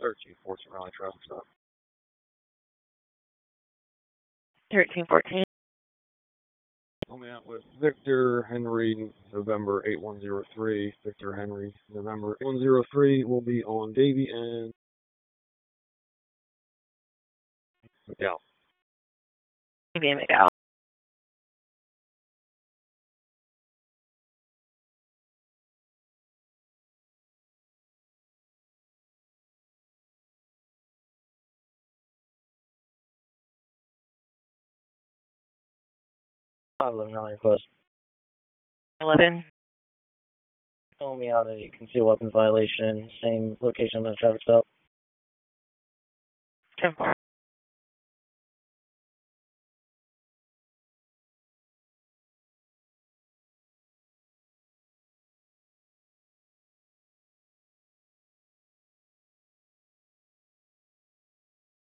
1314 Raleigh traffic stop. 1314. Help me out with Victor Henry, November 8103. Victor Henry, November 8103 will be on Davy and McDowell. Davy and McDowell. Raleigh close. 11. Tell me out a concealed weapons violation, same location on the traffic stop. 10-4.